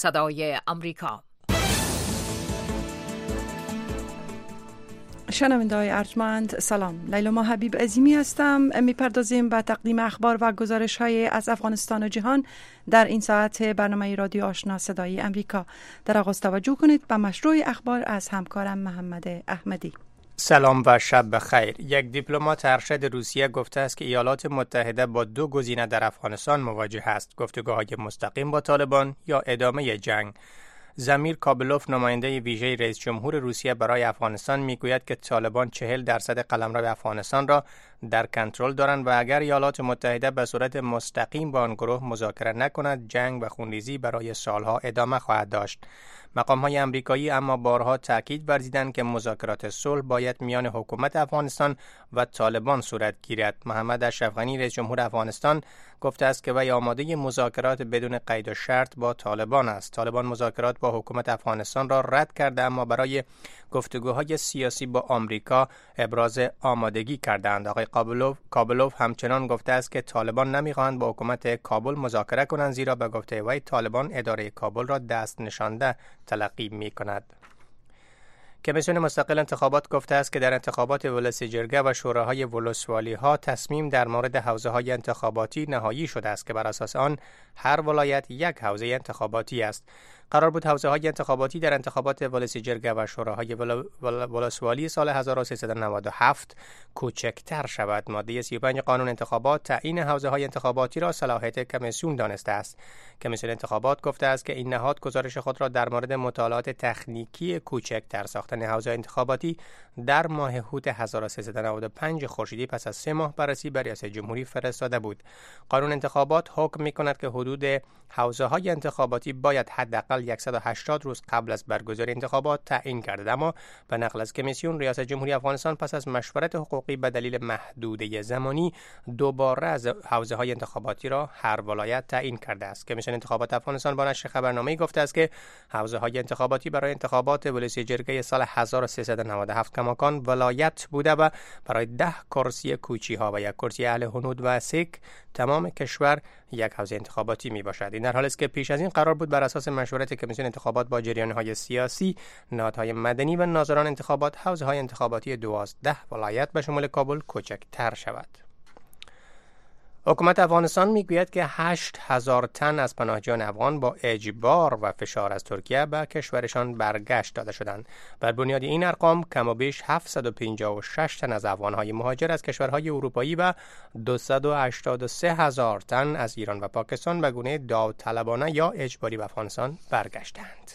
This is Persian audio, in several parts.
صدای امریکا. شنونده‌های ارجمند سلام، لیلا حبیب عظیمی هستم. میپردازیم به تقدیم اخبار و گزارش‌های از افغانستان و جهان در این ساعت برنامه رادیو آشنا صدای امریکا. در آغاز توجه کنید به مشروع اخبار از همکارم محمد احمدی. سلام و شب بخیر. یک دیپلمات ارشد روسیه گفته است که ایالات متحده با دو گزینه در افغانستان مواجه است: گفتگوهای مستقیم با طالبان یا ادامه جنگ. زمیر کابلوف، نماینده ویژه رئیس جمهور روسیه برای افغانستان، میگوید که طالبان 40% قلمرو افغانستان را در کنترل دارند و اگر ایالات متحده به صورت مستقیم با آن گروه مذاکره نکند، جنگ و خونریزی برای سالها ادامه خواهد داشت. مقام‌های آمریکایی اما بارها تاکید ورزیدند که مذاکرات صلح باید میان حکومت افغانستان و طالبان صورت گیرد. محمد اشرف غنی، رئیس جمهور افغانستان، گفته است که وی آماده مذاکرات بدون قید و شرط با طالبان است. طالبان مذاکرات با حکومت افغانستان را رد کرده اما برای گفتگوهای سیاسی با آمریکا ابراز آمادگی کردند. آقای کابلوف همچنان گفته است که طالبان نمی‌خواهند با حکومت کابل مذاکره کنند، زیرا به گفته وی طالبان اداره کابل را دست نشانده تلقی می‌کند. کمیسیون مستقل انتخابات گفته است که در انتخابات ولسی جرگه و شوراهای ولسوالی‌ها تصمیم در مورد حوزه‌های انتخاباتی نهایی شده است که بر اساس آن هر ولایت یک حوزه انتخاباتی است. قرار بود حوزه‌های انتخاباتی در انتخابات ولسی جرگه و شوراهای ولسوالی سال 1397 کوچکتر شود. ماده 35 قانون انتخابات تعیین حوزه‌های انتخاباتی را صلاحیت کمیسیون دانسته است. کمیسیون انتخابات گفته است که این نهاد گزارش خود را در مورد مطالعات تکنیکی کوچکتر ساختن حوزه انتخاباتی در ماه هوت 1395 خورشیدی پس از 3 ماه بررسی به ریاست جمهوری فرستاده بود. قانون انتخابات حکم می‌کند که حدود حوزه‌های انتخاباتی باید حداقل 180 روز قبل از برگزاری انتخابات تعیین گردد، اما به نقل از کمیسیون، ریاست جمهوری افغانستان پس از مشورت حقوقی به دلیل محدوده زمانی دوباره از حوزه‌های انتخاباتی را هر ولایت تعیین کرده است. کمیسیون انتخابات افغانستان با نشر خبرنامه‌ای گفته است که حوزه‌های انتخاباتی برای انتخابات ولسی جرگه سال 1397 کماکان ولایت بوده و برای 10 کرسی کوچی‌ها و 1 کرسی اهل هنود و سیک تمام کشور یک حوزه انتخاباتی می باشد. این در حالی است که پیش از این قرار بود بر اساس مشورت کمیسیون انتخابات با جریان‌های سیاسی، نهادهای مدنی و ناظران انتخابات، حوزه‌های انتخاباتی 12 ولایت به شمول کابل کوچکتر شود. حکومت افغانستان میگوید که 8,000 تن از پناهجویان افغان با اجبار و فشار از ترکیه به کشورشان برگشت داده شدند. بر بنیاد این ارقام کم و بیش 756 تن از افغان‌های مهاجر از کشورهای اروپایی و 283,000 تن از ایران و پاکستان به گونه داوطلبانه یا اجباری به افغانستان برگشتند.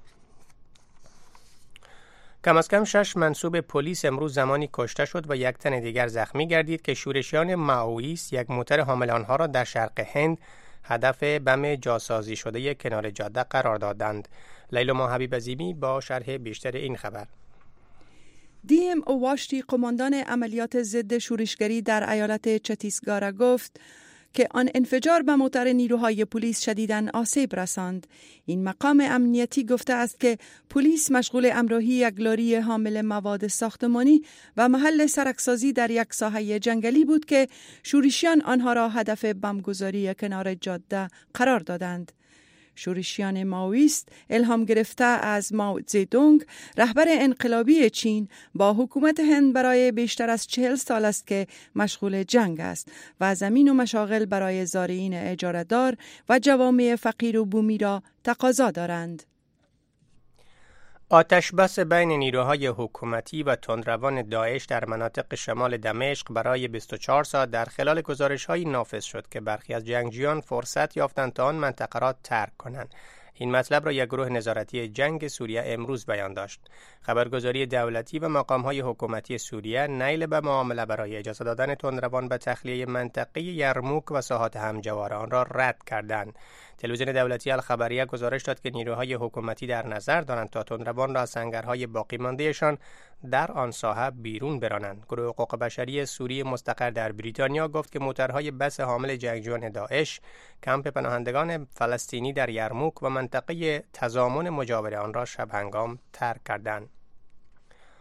کم از کم 6 منصوب پلیس امروز زمانی کشته شد و 1 تن دیگر زخمی گردید که شورشیان مائویست یک موتر حامل آنها را در شرق هند هدف بم جاسازی شده کنار جاده قرار دادند. لیلا حبیب عظیمی با شرح بیشتر این خبر. DM اواشتی، قماندان عملیات ضد شورشگری در ایالت چتیسگارا، گفت که آن انفجار به موتر نیروهای پلیس شدیداً آسیب رساند. این مقام امنیتی گفته است که پلیس مشغول امراهی یک لاری حامل مواد ساختمانی و محل سرکسازی در یک ساحه جنگلی بود که شورشیان آنها را هدف بمبگذاری کنار جاده قرار دادند. شورشیان مائویست الهام گرفته از مائو زedong، رهبر انقلابی چین، با حکومت هند برای بیشتر از 40 سال است که مشغول جنگ است و زمین و مشاغل برای زارعین اجاره‌دار و جوامع فقیر و بومی را تقاضا دارند. آتش بس بین نیروهای حکومتی و تندروان داعش در مناطق شمال دمشق برای 24 ساعت در خلال گزارش‌هایی نافذ شد که برخی از جنگجویان فرصت یافتند تا آن منطقه را ترک کنند. این مطلب را یک گروه نظارتی جنگ سوریه امروز بیان داشت. خبرگزاری دولتی و مقام‌های حکومتی سوریه نیل به معامله برای اجازه دادن تندروان به تخلیه منطقه یرموک و ساحات همجوار آن را رد کردند. تلویزیون دولتی الخبریه گزارش داد که نیروهای حکومتی در نظر دارند تا تندروان را از سنگرهای باقی مانده‌شان در آن ساحه بیرون برانند. گروه حقوق بشری سوری مستقر در بریتانیا گفت که موترهای بس حامل جنگجویان داعش کمپ پناهندگان فلسطینی در یرموک و منطقه تضامن مجاور آن را شب هنگام ترک کردند.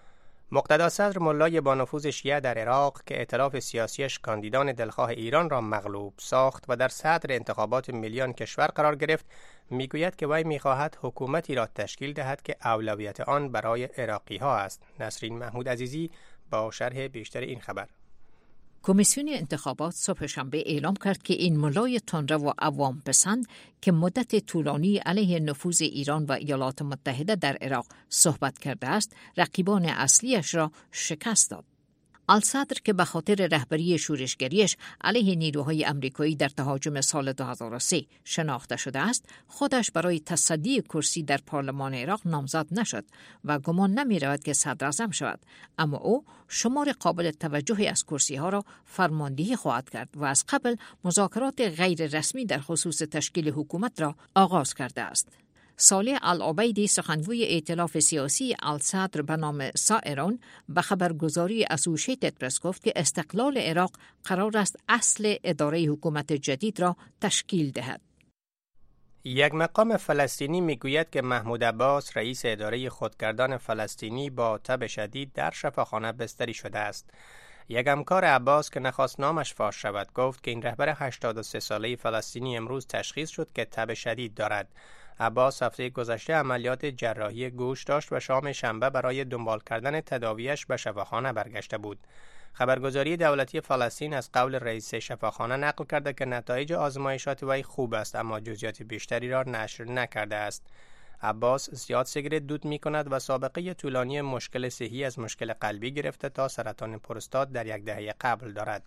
مقتدا صدر ملای با نفوذ شیعه در عراق که ائتلاف سیاسیش کاندیدان دلخواه ایران را مغلوب ساخت و در صدر انتخابات ملیان کشور قرار گرفت، میگوید که وی میخواهد حکومتی را تشکیل دهد که اولویت آن برای عراقی ها است. نسرین محمود عزیزی با شرح بیشتر این خبر. کمیسیون انتخابات صبح شنبه اعلام کرد که این ملای تندرو و عوام پسند که مدت طولانی علیه نفوذ ایران و ایالات متحده در عراق صحبت کرده است، رقیبان اصلیش را شکست داد. الصدر که به خاطر رهبری شورشگریش علیه نیروهای امریکایی در تهاجم سال 2003 شناخته شده است، خودش برای تصدی کرسی در پارلمان عراق نامزد نشد و گمان نمی رود که صدر اعظم شود، اما او شمار قابل توجهی از کرسی ها را فرماندهی خواهد کرد و از قبل مذاکرات غیر رسمی در خصوص تشکیل حکومت را آغاز کرده است. صالح العبیدی سخنگوی ائتلاف سیاسی الصدر به نام سائرون به خبرگزاری اسوشیتد پرس گفت که استقلال عراق قرار است اصل اداره حکومت جدید را تشکیل دهد. یک مقام فلسطینی میگوید که محمود عباس رئیس اداره خودگردان فلسطینی با تب شدید در شفاخانه بستری شده است. یک همکار عباس که نخواست نامش فاش شود گفت که این رهبر 83 ساله فلسطینی امروز تشخیص شد که تب شدید دارد. عباس هفته گذشته عملیات جراحی گوش داشت و شام شنبه برای دنبال کردن تداویش به شفاخانه برگشته بود. خبرگزاری دولتی فلسطین از قول رئیس شفاخانه نقل کرده که نتایج آزمایشات وی خوب است، اما جزئیات بیشتری را نشر نکرده است. عباس زیاد سیگرت دود می کند و سابقه طولانی مشکل صحی از مشکل قلبی گرفته تا سرطان پروستات در یک دهه قبل دارد.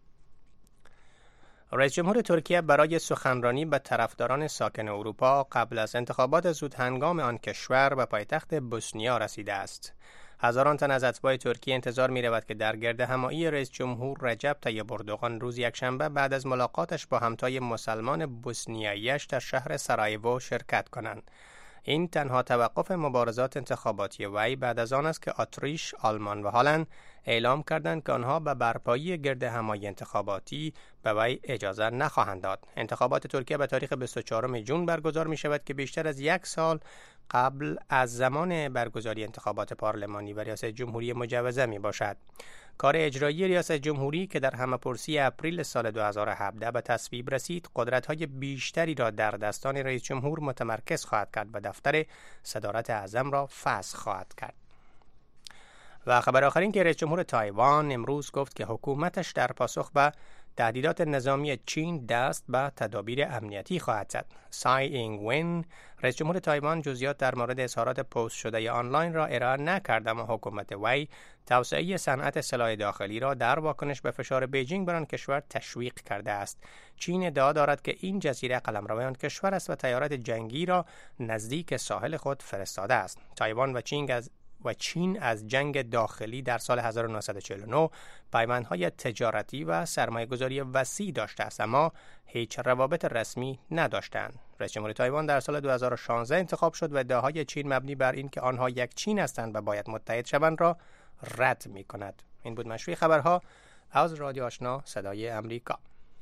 رئیس جمهور ترکیه برای سخنرانی به طرفداران ساکن اروپا قبل از انتخابات زودهنگام آن کشور به پایتخت بوسنیا رسیده است. هزاران تن از اتباع ترکیه انتظار می رود که در گردهمایی رئیس جمهور رجب طیب اردوغان روز یکشنبه بعد از ملاقاتش با همتای مسلمان بوسنیایی‌اش در شهر سرایوو شرکت کنند. این تنها توقف مبارزات انتخاباتی وی بعد از آن است که اتریش، آلمان و هلند اعلام کردند که آنها به برپایی گردهمایی انتخاباتی به وی اجازه نخواهند داد. انتخابات ترکیه به تاریخ 24 ژوئن برگزار می شود که بیشتر از یک سال قبل از زمان برگزاری انتخابات پارلمانی و ریاست جمهوری مجوزه می باشد. کار اجرایی ریاست جمهوری که در همه‌پرسی اپریل سال 2017 به تصویب رسید، قدرت‌های بیشتری را در دستان رئیس جمهور متمرکز خواهد کرد و دفتر صدارت اعظم را فسخ خواهد کرد. و خبر آخرین که رئیس جمهور تایوان امروز گفت که حکومتش در پاسخ به تهدیدات نظامی چین دست به تدابیر امنیتی خواهد زد. سای اینگ ون رئیس جمهور تایوان جزئیات در مورد اظهارات پست شده آنلاین را ارائه نکرد، اما حکومت وی توسعه صنعت سلاح داخلی را در واکنش به فشار بیجینگ بر آن کشور تشویق کرده است. چین ادعا دارد که این جزیره قلمرو آن کشور است و تیارات جنگی را نزدیک ساحل خود فرستاده است. تایوان و چین از جنگ داخلی در سال 1949 پیمانهای تجارتی و سرمایه‌گذاری وسیع داشته است، اما هیچ روابط رسمی نداشتند. رئیس جمهور تایوان در سال 2016 انتخاب شد و ادعاهای چین مبنی بر این که آنها یک چین هستند و باید متحد شوند را رد می‌کند. این بود مشروع خبرها از رادیو آشنا صدای امریکا.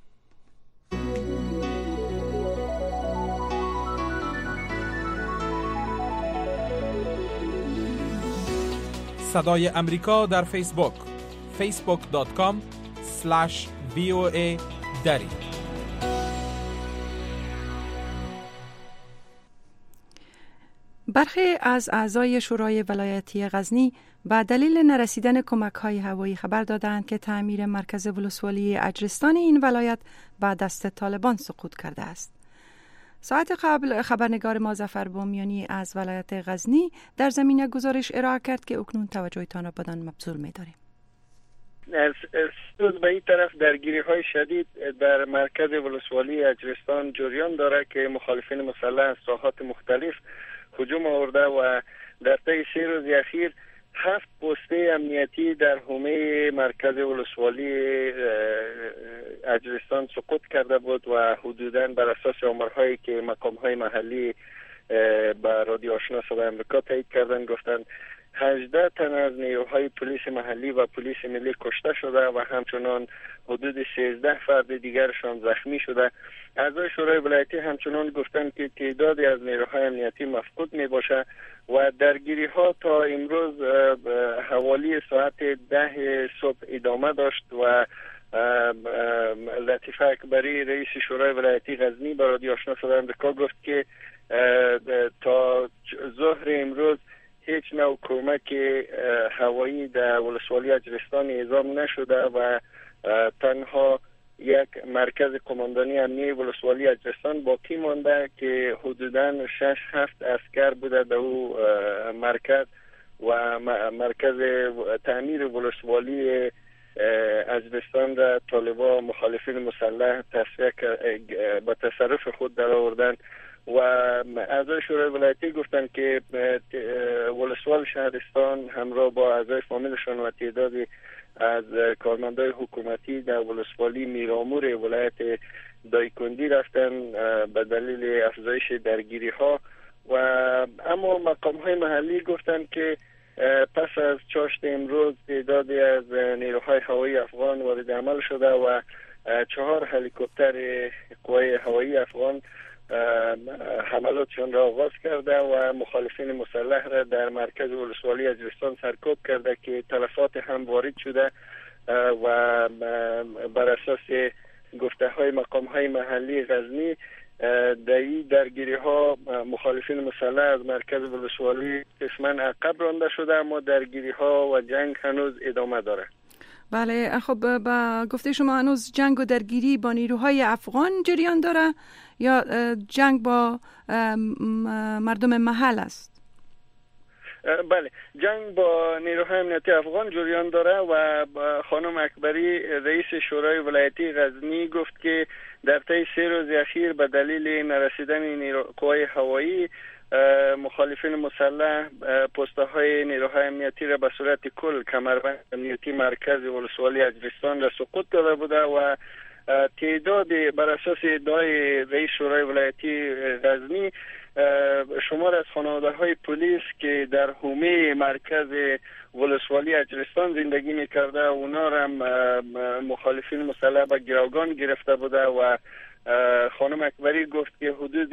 صدای امریکا در فیسبوک facebook.com/VOA دری. برخی از اعضای شورای ولایتی غزنی به دلیل نرسیدن کمک‌های هوایی خبر دادند که تعمیر مرکز ولسوالی اجرستان این ولایت به دست طالبان سقوط کرده است. ساعت قبل خبرنگار ما ظفر بامیانی از ولایت غزنی در زمینه گزارش ارائه کرد که اکنون توجهتان را بدان مبذول می‌داریم. از سوز به این طرف درگیری‌های شدید در مرکز ولسوالی اجرستان جریان دارد که مخالفین مسلح از ساحات مختلف هجوم آورده و در طی 3 روز اخیر 7 پسته امنیتی در حومه مرکز ولسوالی اجرستان سقوط کرده بود و حدوداً بر اساس آمارهایی که مقام‌های محلی به رادیو آشنا صدای آمریکا تایید کردن گفتند 18 تن از نیروهای پلیس محلی و پلیس ملی کشته شده و همچنان حدود 13 فرد دیگرشان زخمی شده. اعضای شورای ولایتی همچنان گفتند که تعدادی از نیروهای امنیتی مفقود می باشه و درگیری ها تا امروز حوالی ساعت 10 صبح ادامه داشت و لطیفه اکبری رئیس شورای ولایتی غزنی به رادیو آشنا صدای آمریکا گفت که تا ظهر امروز هیچ نوع کمک هوایی در ولسوالی اجرستان اعزام نشده و تنها یک مرکز قماندانی امنیه ولسوالی اجرستان باقی مانده که حدوداً 6-7 عسکر بوده در او مرکز و مرکز تعمیر ولسوالی اجرستان را طالبان مخالفین مسلح به تصرف خود در آوردن و اعضای شورای ولایتی گفتند که ولسوال شهرستان همراه با اعضای فامیلشان و تعدادی از کارمندای حکومتی در ولسوالی میرامور ولایت دایکندی رفتن به دلیل افزایش درگیری ها و اما مقام های محلی گفتند که پس از چاشت امروز تعدادی از نیروهای هوایی افغان وارد عمل شده و 4 هلیکوپتر قوای هوایی افغان حملاتشان را آغاز کرده و مخالفین مسلح را در مرکز ولسوالی اجرستان سرکوب کرده که تلفات هم وارد شده و بر اساس گفته های مقام های محلی غزنی درگیری ها مخالفین مسلح از مرکز ولسوالی قسما عقب رانده شده اما درگیری ها و جنگ هنوز ادامه داره. بله، خب با گفته شما هنوز جنگ و درگیری با نیروهای افغان جریان داره یا جنگ با مردم محل است؟ بله، جنگ با نیروهای امنیتی افغان جریان داره و خانم اکبری رئیس شورای ولایتی غزنی گفت که در طی 3 روز اخیر به دلیل نرسیدن قوای هوایی مخالفین مسلح پست‌های نیروهای امنیتی را به صورت کل کمربند امنیتی مرکز ولسوالی اجرستان را سقوط داده بوده و تعداد بر اساس ادعای رئیس شورای ولایتی غزنی شمار از خانواده‌های پلیس که در حومه مرکز ولسوالی اجرستان زندگی می‌کرده اونا را مخالفین مسلح به گروگان گرفته بوده و خانم اکبری گفت که حدود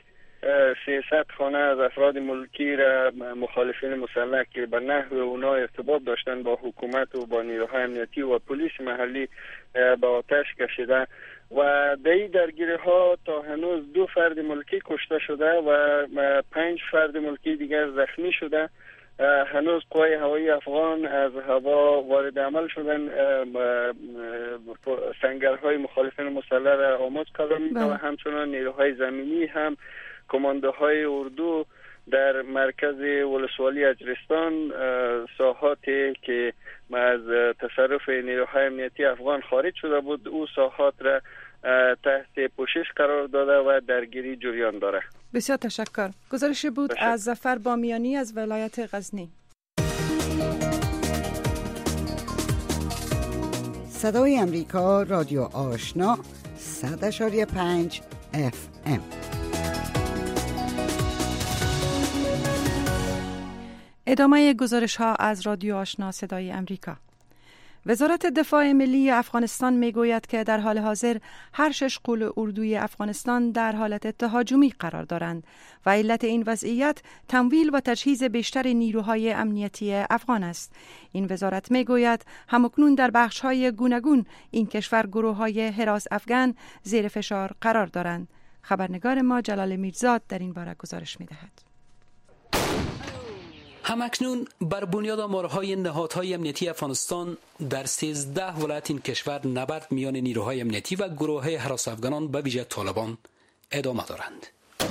300 خانه از افراد ملکی را مخالفین مسلح که به نحو اونا ارتباط داشتن با حکومت و با نیروهای امنیتی و پلیس محلی به آتش کشیده و در این درگیری ها تا هنوز 2 فرد ملکی کشته شده و 5 فرد ملکی دیگر زخمی شده. هنوز قوای هوایی افغان از هوا وارد عمل شدن، سنگرهای مخالفین مسلح را آماج کردن و همچنان نیروهای زمینی هم کماندوهای اردو در مرکز ولسوالی اجرستان ساحاتی که از تصرف نیروهای امنیتی افغان خارج شده بود او ساحات را تحت پوشش قرار داده و درگیری جریان داره. بسیار تشکر. گزارش بود از ظفر بامیانی از ولایت غزنی. صدای امریکا رادیو آشنا 100.5 FM. ادامه گزارش ها از رادیو آشنا صدای امریکا. وزارت دفاع ملی افغانستان می گوید که در حال حاضر هر 6 قول اردوی افغانستان در حالت تهاجمی قرار دارند و علت این وضعیت تمویل و تجهیز بیشتر نیروهای امنیتی افغان است. این وزارت می گوید همکنون در بخش‌های گوناگون این کشور گروه‌های حراس افغان زیر فشار قرار دارند. خبرنگار ما جلال میرزاد در این باره گزارش می دهد. همکنون بر بنیاد آمارهای نهادهای امنیتی افغانستان در 13 ولایت این کشور نبرد میان نیروهای امنیتی و گروه حراس افغانان به ویژه طالبان ادامه دارند.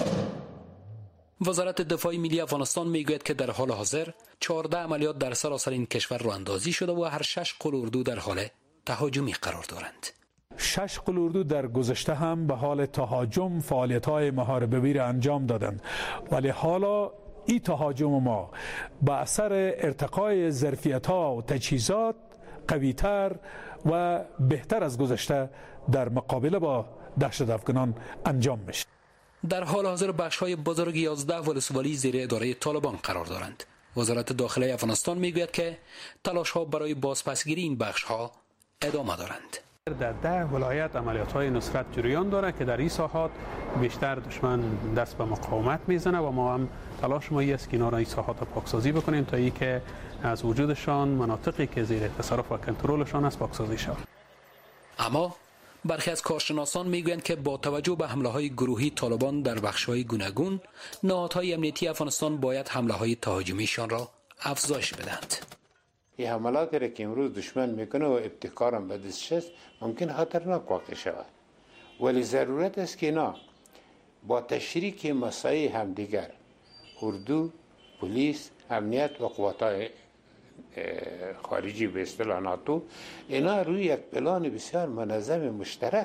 وزارت دفاع ملی افغانستان میگوید که در حال حاضر 14 عملیات در سراسر این کشور راه اندازی شده و هر 6 قول اردو در حال تهاجمی قرار دارند. 6 قول اردو در گذشته هم به حال تهاجم فعالیت‌های محاربه‌ای را انجام دادند، ولی حالا این تهاجم ما با اثر ارتقای ظرفیت‌ها و تجهیزات قوی‌تر و بهتر از گذشته در مقابله با دهشت افغانان انجام میشه. در حال حاضر بخش‌های بزرگ 11 ولسوالی زیر اداره طالبان قرار دارند. وزارت داخله افغانستان میگوید که تلاش‌ها برای بازپسگیری این بخش‌ها ادامه دارند. در 10 ولایت عملیات‌های نصرت جریان دارد که در این ساحات بیشتر دشمن دست به مقاومت میزنه و ما هم تلاش ما است که اینا را این ساحات پاکسازی بکنیم تا اینکه از وجودشان مناطقی که زیر تصرف و کنترلشان است پاکسازی شود. اما برخی از کارشناسان میگویند که با توجه به حمله‌های گروهی طالبان در بخش‌های گوناگون، نهادهای امنیتی افغانستان باید حمله‌های تهاجمیشان را افزایش بدهند. این حملاتی را که امروز دشمن میکنه و ابتکارم به دستش است ممکن خطرناک واقع شود، ولی ضرورت است که اینا با تشریک مساعی همدیگر، اردو، پلیس، امنیت و قوات خارجی به اصطلاح ناتو، اینا روی یک پلان بسیار منظم مشترک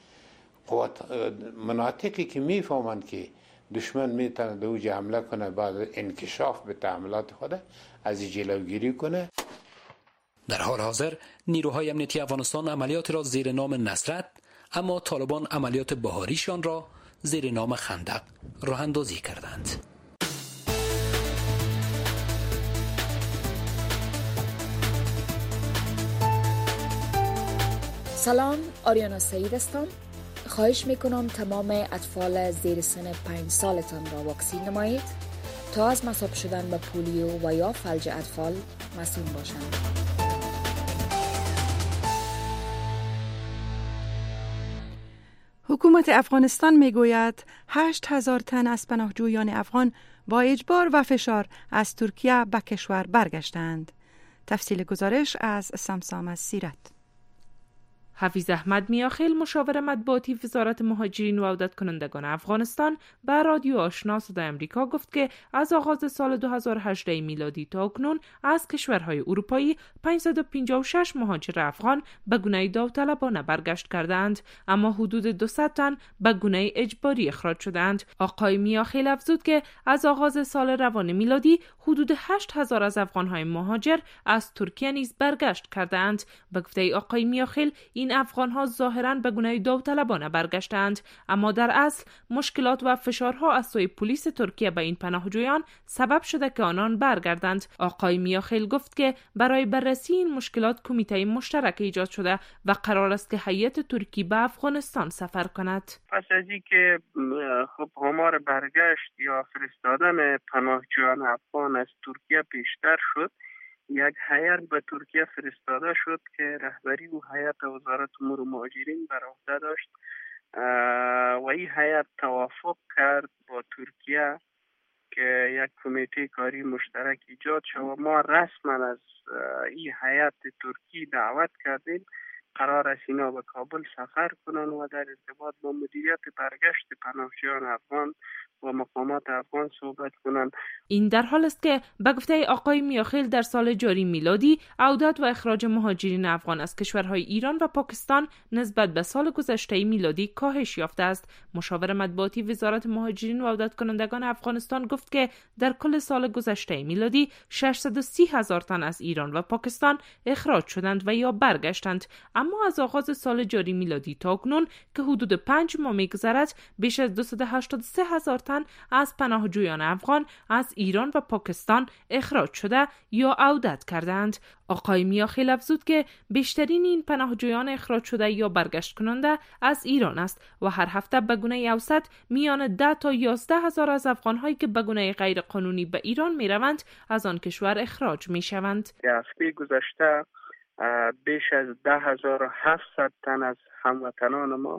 مناطقی که میفهمند که دشمن میتونه به اوج حمله کنه بعد انکشاف به تعاملات خود از جلوگیری کنه. در حال حاضر نیروهای امنیتی افغانستان عملیات را زیر نام نصرت، اما طالبان عملیات بهاریشان را زیر نام خندق راه اندازی کردند. سلام، آریانا سعید هستم. خواهش میکنم تمام اطفال زیر سن 5 سالتان را واکسین نمایید تا از مصاب شدن به پولیو و یا فلج اطفال مسئول باشند. حکومت افغانستان میگوید 8,000 تن از پناهجویان افغان با اجبار و فشار از ترکیه به کشور برگشتند. تفصیل گزارش از سمسام از سیرت. حفیظ احمد میاخیل، مشاور مطبوعاتی وزارت مهاجرین و عودت کنندگان افغانستان، به رادیو آشنا صدای امریکا گفت که از آغاز سال 2018 میلادی تا اکنون از کشورهای اروپایی 556 مهاجر افغان به گونه داوطلبانه برگشت کردند، اما حدود 200 تن به گونه اجباری اخراج شدند. آقای میاخیل افزود که از آغاز سال روان میلادی حدود 8,000 از افغانهای مهاجر از ترکیه نیز برگشت کردند. به گفته آقای میاخیل، این افغان‌ها ظاهراً به گونه داوطلبانه برگشتند، اما در اصل مشکلات و فشارها از سوی پلیس ترکیه به این پناهجویان سبب شده که آنان برگردند. آقای میاخیل گفت که برای بررسی این مشکلات کمیته مشترک ایجاد شده و قرار است که هیئت ترکی به افغانستان سفر کند. پس از اینکه خب آمار برگشت یا فرستادن پناهجویان افغان از ترکیه بیشتر شد، یک هیئت به ترکیه فرستاده شد که رهبری و هیئت وزارت امور مهاجرین بر عهده داشت و این هیئت توافق کرد با ترکیه که یک کمیته کاری مشترک ایجاد شد و ما رسما از این هیئت ترکی دعوت کردیم قرار است اینا به کابل سفر کنند و در ارتباط با مدیریت برگشت پناهجویان افغان و مقامات افغان صحبت کنند. این در حال است که به گفته آقای میاخیل در سال جاری میلادی عودت و اخراج مهاجرین افغان از کشورهای ایران و پاکستان نسبت به سال گذشته میلادی کاهش یافته است. مشاور مطبوعاتی وزارت مهاجرین و عودت کنندگان افغانستان گفت که در کل سال گذشته میلادی 630,000 تن از ایران و پاکستان اخراج شدند و یا برگشتند، اما از آغاز سال جاری میلادی تا اکنون که حدود 5 ماه می‌گذرد بیش از 283,000 تن از پناهجویان افغان از ایران و پاکستان اخراج شده یا عودت کردند. آقای میاخیل افزود که بیشترین این پناهجویان اخراج شده یا برگشت کننده از ایران است و هر هفته به گونه اوسط میان 10 تا 11,000 از افغان‌هایی که به گونه غیر قانونی به ایران میروند از آن کشور اخراج میشوند. هفته گذشته بیش از 10,700 تن از هموطنان ما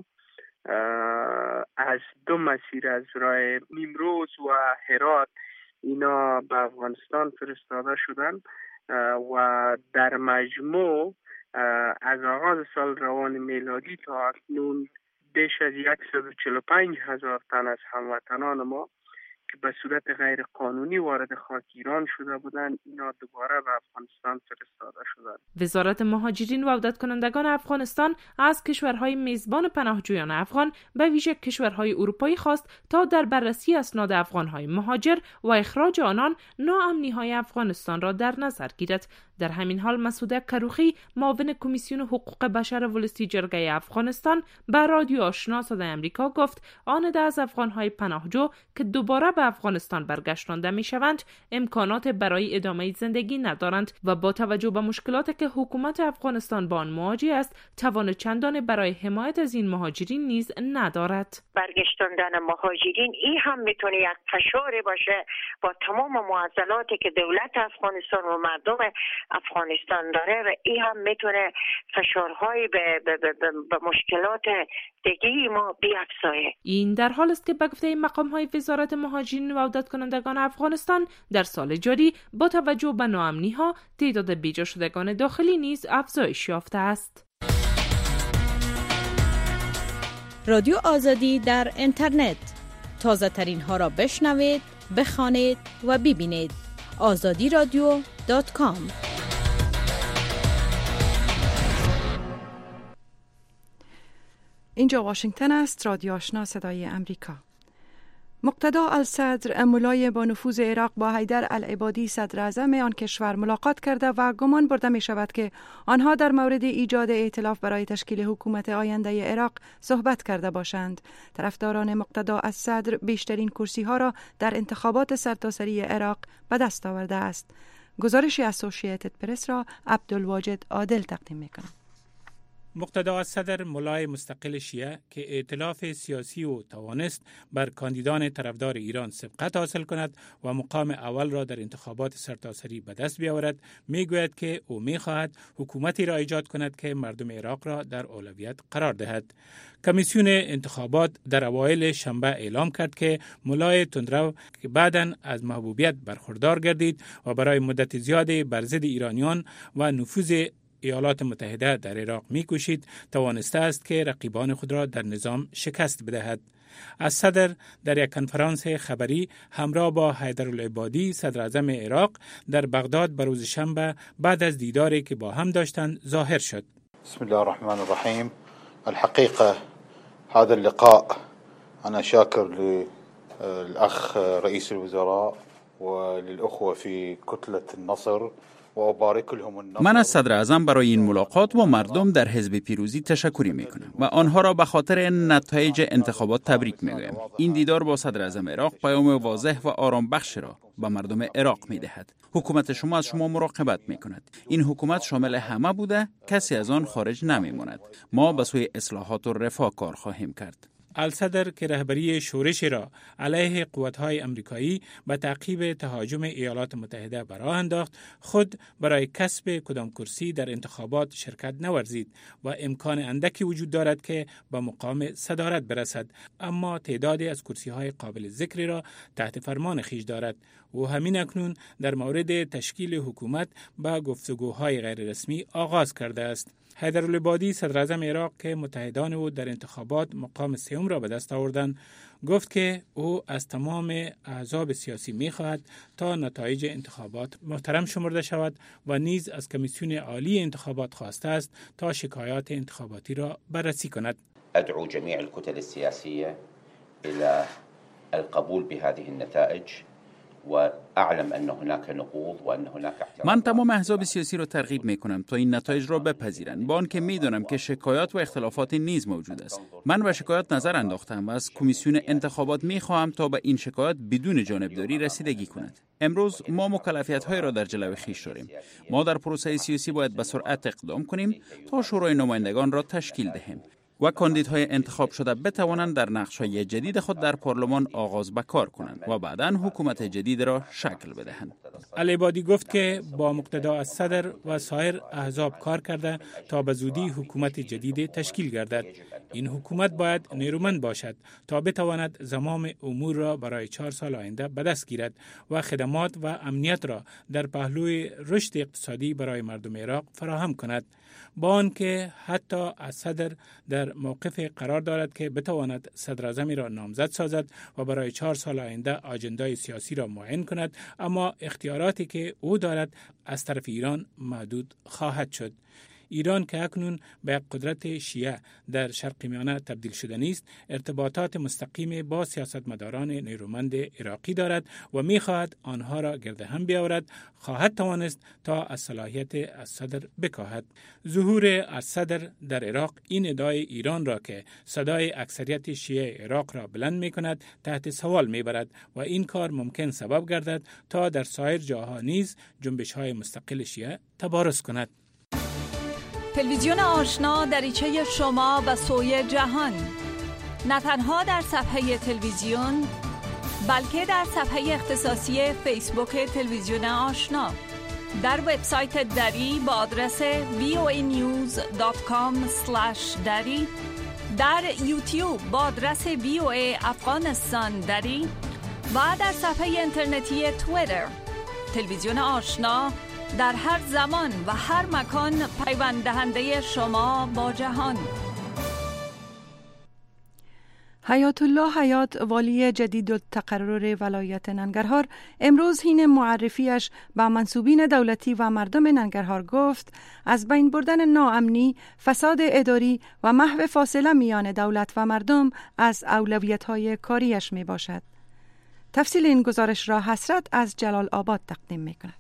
از 2 مسیر از راه نیمروز و هرات اینا به افغانستان فرستاده شدند و در مجموع از آغاز سال روان میلادی تا اکنون بیش از 145,000 تن از هموطنان ما که به صورت غیر قانونی وارد خاک ایران شده بودند اینا دوباره به افغانستان فرستاده شدند. وزارت مهاجرین و عودت کنندگان افغانستان از کشورهای میزبان پناهجویان افغان به ویژه کشورهای اروپایی خواست تا در بررسی اسناد افغانهای مهاجر و اخراج آنان ناامنی‌های افغانستان را در نظر گیرد. در همین حال مسعود کروخی، معاون کمیسیون حقوق بشر ولسی جرگه افغانستان، به رادیو آشنا صدای امریکا گفت آن 10 از افغانهای پناهجو که دوباره به افغانستان برگشتانده میشوند امکانات برای ادامه زندگی ندارند و با توجه به مشکلاتی که حکومت افغانستان با آن مواجه است توان چندان برای حمایت از این مهاجرین نیز ندارد. برگشتاندن مهاجرین این هم میتونه یک فشاری باشه با تمام معضلاتی که دولت افغانستان و مردم افغانستان داره و این هم میتونه فشارهای به مشکلات دیگه ما بیافزایه. این در حال است که به گفته مقام‌های وزارت مهاجرین و عودت کنندگان افغانستان در سال جاری با توجه به ناامنی‌ها تعداد بیجا شدگان داخلی نیز افزایش یافته است. رادیو آزادی در اینترنت، تازه ترین ها را بشنوید، بخوانید و ببینید. azadiradio.com. اینجا واشنگتن است، رادیو آشنا صدای امریکا. مقتدا الصدر ملای با نفوذ عراق با حیدر العبادی صدر اعظم آن کشور ملاقات کرده و گمان برده می شود که آنها در مورد ایجاد ائتلاف برای تشکیل حکومت آینده عراق صحبت کرده باشند. طرفداران مقتدا الصدر بیشترین کرسی ها را در انتخابات سرتاسری عراق به دست آورده است. گزارش اسوسییتد پرس را عبدالواجد عادل تقدیم می کند. مقتدا الصدر ملای مستقل شیعه که ائتلاف سیاسی و توانست بر کاندیدان طرفدار ایران سبقت حاصل کند و مقام اول را در انتخابات سرتاسری به دست بیاورد، میگوید که او میخواهد حکومتی را ایجاد کند که مردم عراق را در اولویت قرار دهد. کمیسیون انتخابات در اوایل شنبه اعلام کرد که ملای تندرو که بعداً از محبوبیت برخوردار گردید و برای مدت زیادی بر ضد ایرانیان و نفوذ ایالات متحده در عراق می‌کوشید، توانسته است که رقیبان خود را در نظام شکست بدهد. الصدر در یک کنفرانس خبری همراه با حیدر العبادی صدر اعظم عراق در بغداد به روز شنبه بعد از دیداری که با هم داشتند ظاهر شد. بسم الله الرحمن الرحیم. الحقيقة هذا اللقاء أنا شاكر للأخ رئيس الوزراء وللأخوة في كتلة النصر. من از صدر اعظم برای این ملاقات با مردم در حزب پیروزی تشکری میکنم و آنها را به خاطر نتایج انتخابات تبریک میگویم. این دیدار با صدر اعظم عراق پیام واضح و آرام بخش را به مردم عراق میدهد. حکومت شما از شما مراقبت میکند. این حکومت شامل همه بوده، کسی از آن خارج نمیماند. ما به سوی اصلاحات و رفاه کار خواهیم کرد. الصدر که رهبری شورشی را علیه قوت‌های امریکایی به تعقیب تهاجم ایالات متحده به راه انداخت، خود برای کسب کدام کرسی در انتخابات شرکت نورزید و امکان اندکی وجود دارد که به مقام صدارت برسد، اما تعدادی از کرسی‌های قابل ذکری را تحت فرمان خویش دارد. او همین اکنون در مورد تشکیل حکومت با گفتگوهای غیر رسمی آغاز کرده است. حیدر العبادی صدر اعظم عراق که متحدان او در انتخابات مقام سوم را به دست آوردند، گفت که او از تمام احزاب سیاسی می‌خواهد تا نتایج انتخابات محترم شمرده شود و نیز از کمیسیون عالی انتخابات خواسته است تا شکایات انتخاباتی را بررسی کند. ادعو جميع الكتل السياسية إلى القبول بهذه النتائج. من تمام احزاب سیاسی را ترغیب میکنم تا این نتایج را بپذیرند، با آنکه میدانم که شکایات و اختلافات نیز موجود است. من به شکایات نظر انداختم و از کمیسیون انتخابات میخواهم تا به این شکایات بدون جانبداری رسیدگی کند. امروز ما مکلفیت‌های را در جلو خویش داریم. ما در پروسه سیاسی باید به سرعت اقدام کنیم تا شورای نمایندگان را تشکیل دهیم و کاندیدهای انتخاب شده بتوانند در نقش‌های جدید خود در پارلمان آغاز به کار کنند و بعداً حکومت جدید را شکل بدهند. العبادی گفت که با مقتدا الصدر و سایر احزاب کار کرده تا به زودی حکومت جدید تشکیل گردد. این حکومت باید نیرومند باشد تا بتواند زمام امور را برای 4 سال آینده به دست گیرد و خدمات و امنیت را در پهلوی رشد اقتصادی برای مردم عراق فراهم کند. با آنکه حتی الصدر در موقف قرار دارد که بتواند صدر اعظمی را نامزد سازد و برای 4 سال آینده آجندای سیاسی را معین کند، اما اختیاراتی که او دارد از طرف ایران محدود خواهد شد. ایران که اکنون به یک قدرت شیعه در شرق میانه تبدیل شده نیست، ارتباطات مستقیم با سیاستمداران نیرومند عراقی دارد و می‌خواهد آنها را گرد هم بیاورد، خواهد توانست تا از صلاحیت الصدر بکاهد. ظهور الصدر در عراق این ادعای ایران را که صدای اکثریت شیعه عراق را بلند می‌کند تحت سوال می‌برد و این کار ممکن سبب گردد تا در سایر جاها نیز جنبش‌های مستقل شیعه تبارز کند. تلویزیون آشنا دریچه شما به سوی جهان، نه تنها در صفحه تلویزیون بلکه در صفحه اختصاصی فیسبوک تلویزیون آشنا، در وبسایت دری با آدرس voanews.com/dari، در یوتیوب با آدرس VOA افغانستان دری و در صفحه اینترنتی توییتر. تلویزیون آشنا در هر زمان و هر مکان پیوند دهنده شما با جهان. حیات الله حیات، والی جدید التقرر ولایت ننگرهار، امروز حین معرفیش به منصوبین دولتی و مردم ننگرهار گفت از بین بردن ناامنی، فساد اداری و محو فاصله میان دولت و مردم از اولویت‌های کاریش می باشد. تفصیل این گزارش را حسرت از جلال آباد تقدیم می کند.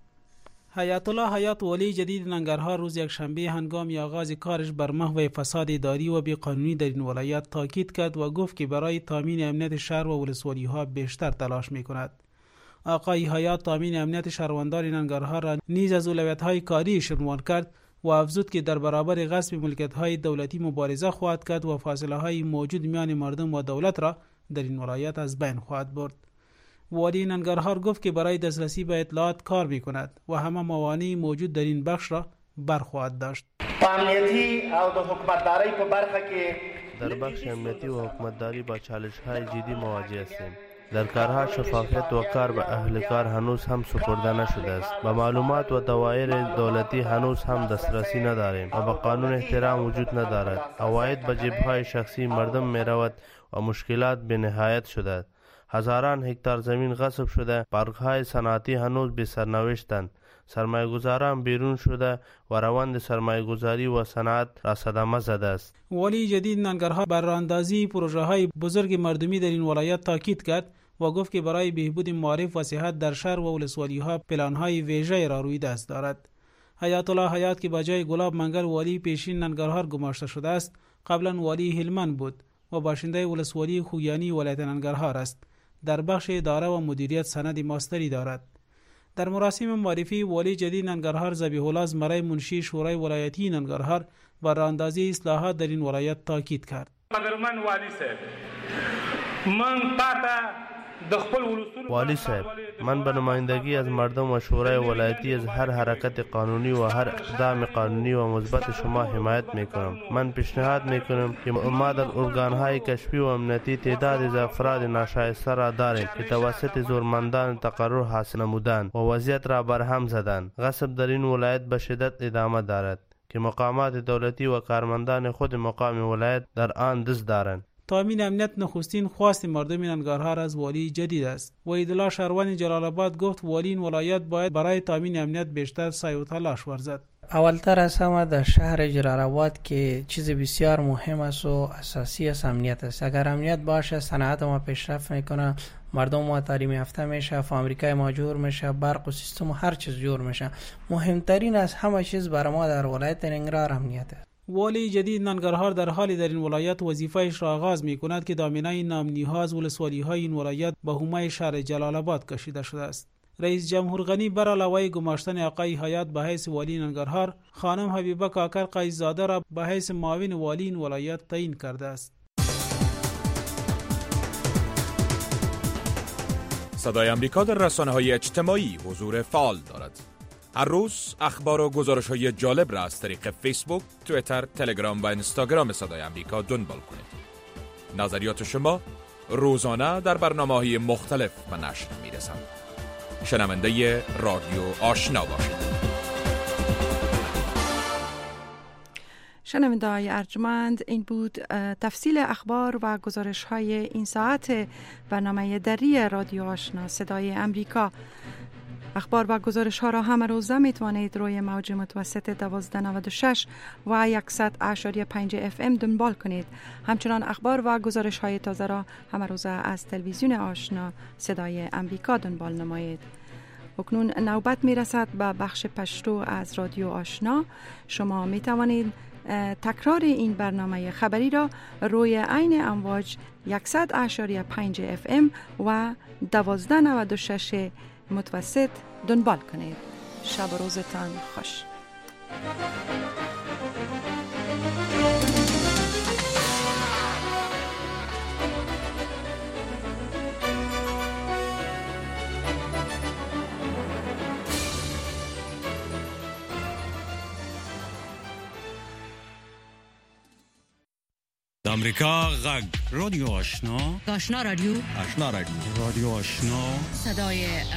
حیات الله حیات، والی جدید ننگرهار، روز یکشنبه هنگام آغاز کارش بر محو فساد اداری و بیقانونی در این ولایت تاکید کرد و گفت که برای تامین امنیت شهر و ولسوالی‌ها بیشتر تلاش می‌کند. آقای حیات تامین امنیت شهروندان ننگرهار را نیز از اولویت‌های کاریش عنوان کرد و افزود که در برابر غصب ملکیت‌های دولتی مبارزه خواهد کرد و فاصله‌های موجود میان مردم و دولت را در این ولایت از بین خواهد برد. والی ننگرهار گفت که برای دسترسی به اطلاعات کار می‌کند و همه موانع موجود در این بخش را برخواهد داشت. امنیتی او د حکومتداری په برخه کې در بخش امنیتی و حکومتداری با چالش‌های جدی مواجه هستیم. در کارها شفافیت و کار به اهل کار هنوز هم سپرده نشده است. به معلومات و دوایر دولتی هنوز هم دسترسی نداریم و به قانون احترام وجود ندارد. عواید به جیب‌های شخصی مردم می‌رود و مشکلات به نهایت شده. هزاران هکتار زمین غصب شده، پارک‌های صنعتی هنوز بی سرنوشتند. سرمایه‌گذاران بیرون شده و روند سرمایه‌گذاری و صنعت را صدمه زده است. والی جدید ننگرهار بر راه‌اندازی پروژه‌های بزرگ مردمی در این ولایت تاکید کرد و گفت که برای بهبود معارف و صحت در شهر و ولسوالی‌ها پلان‌های ویژه را روی دست دارد. حیات الله حیات که با جای گلاب منگل والی پیشین ننگرهار گماشته شده است، قبلا والی هلمند بود و باشنده ولسوالی خویانی ولایت ننگرهار است. در بخش اداره و مدیریت سند ماستری دارد. در مراسم معرفی والی جدید ننگرهار ذبیح الله زمره منشی شورای ولایتی ننگرهار بر راه‌اندازی اصلاحات در این ولایت تاکید کرد. قدرمن والی صاحب، من به نمایندگی از مردم و شورای ولایتی از هر حرکت قانونی و هر اقدام قانونی و مثبت شما حمایت میکنم. من پیشنهاد میکنم که ما در ارگانهای کشفی و امنیتی تعداد از افراد ناشایسته را داریم که توسط زورمندان تقرر حاصل نمودند و وضعیت را برهم زدند. غصب در این ولایت به شدت ادامه دارد که مقامات دولتی و کارمندان خود مقام ولایت در آن دست دارند. تامین امنیت نخستین خواست مردم ننگرهار از والی جدید است. وحیدالله شهروان جلال آباد گفت والی این ولایت باید برای تامین امنیت بیشتر سعی و تلاش ورزد. اولتر از همه در شهر جلال آباد که چیز بسیار مهم است و اساسی است امنیت است. اگر امنیت باشه صنعت ما پیشرفت میکنه، مردم ما تعلیم یافته میشه، فابریکای ما جور میشه، برق و سیستم و هر چیز جور میشه. مهمترین از همه چیز برای ما در ولایت ننگرهار امنیت است. والی جدید ننگرهار در حالی در این ولایت وظیفه‌اش را آغاز می‌کند که دامنه ناامنی‌ها از ولسوالی‌های این ولایت به حومه شهر جلال آباد کشیده شده است. رئیس جمهور غنی بر علاوه گماشتن آقای حیات به حیث والی ننگرهار، خانم حبیبه کاکر قیزاده را به حیث معاون والی این ولایت تعیین کرده است. صدای آمریکا در رسانه‌های اجتماعی حضور فعال دارد. هر روز اخبار و گزارش‌های جالب را از طریق فیسبوک، توییتر، تلگرام و اینستاگرام صدای آمریکا دنبال کنید. نظریات شما روزانه در برنامه‌های مختلف به نشر می‌رسند. شنونده رادیو آشنا باشید. شنونده‌های ارجمند، این بود تفصیل اخبار و گزارش‌های این ساعت برنامه دری رادیو آشنا صدای آمریکا. اخبار و گزارش ها را همه روزه می توانید روی موج متوسط 1296 و 100.5 FM دنبال کنید. همچنان اخبار و گزارش های تازه را همه روزه از تلویزیون آشنا صدای امریکا دنبال نمایید. اکنون نوبت می رسد به بخش پشتو از رادیو آشنا. شما می توانید تکرار این برنامه خبری را روی عین امواج 100.5 FM و 1296 متوسط دنبال کنید. شب و روزتان خوش. امریکا غږ رادیو آشنا آشنا رادیو رادیو آشنا صدای